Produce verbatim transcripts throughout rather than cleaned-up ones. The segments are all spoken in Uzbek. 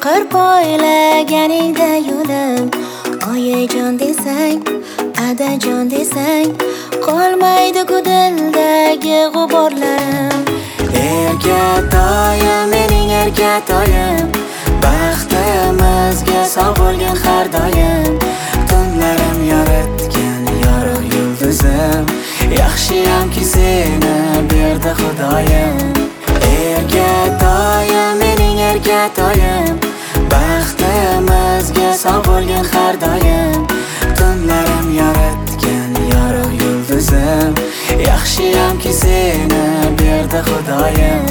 qir poylaganingda yo'lim, oyijon desang, adajon desang, qolmaydi ku dildagi g'uborlarim. Erkatoyim, mening erkatoyim, baxtimizga sog' bo'lgin har doim. Tunlarim yoritgan yorug' yulduzim, yaxshiyamki seni berdi Xudoyim. Erkatoyim, mening erkatoyim, baxtimizga sog' bo'lgin har doim. Tunlarim yoritgan yorug' yulduzim, yaxshiyamki seni berdi Xudoyim.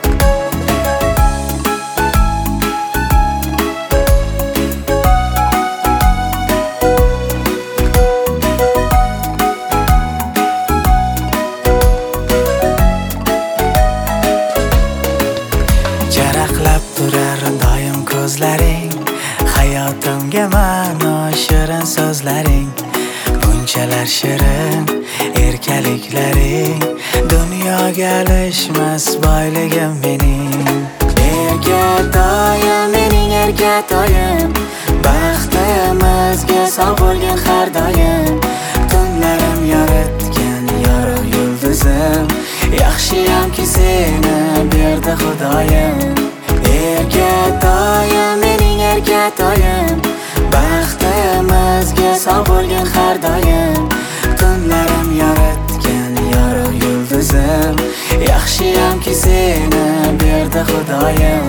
Jaraqlab turar doim ko'zlaring, hayotimga ma'no shirin so'zlaring. Bunchalar shirin erkaliklaring, dunyoga alishmas boyligim mening. Erkatoyim, mening erkatoyim, baxtimizga sog' bo'lgin har doim. Tunlarim yoritgan yorug' yulduzim, yaxshiyamki seni berdi Xudoyim. Erkatoyim, mening erkatoyim, baxtimizga sog' bo'lgin har doim. Tunlarim yoritgan yorug' yulduzim, yaxshiyamki seni berdi Xudoyim.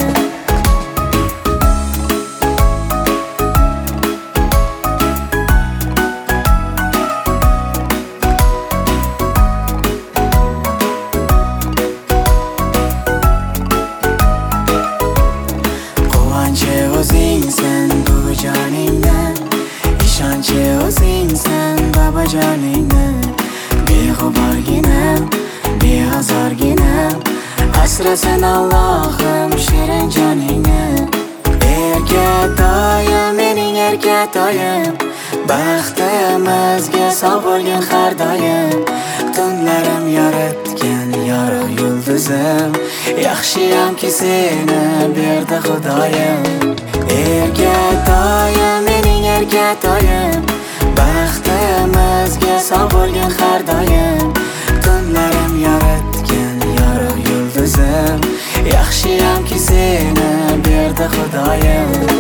Quvonchi o'zingsan bu joningdan, ishonchi o'zingsan bobojoningdan. Beg'uborginam, beozorginam, asrasin Allohim shirin joningni. Erkatoyim, mening erkatoyim, baxtimizga sog' bo'lgin har doim. Tunlarim yoritgan yorug' yulduzim, yaxshiyamki seni berdi Xudoyim. Erkatoyim, mening erkatoyim, baxtimizga sog' bo'lgin har doim. Tunlarim yoritgan yorug' yulduzim, yaxshiyamki seni berdi Xudoyim.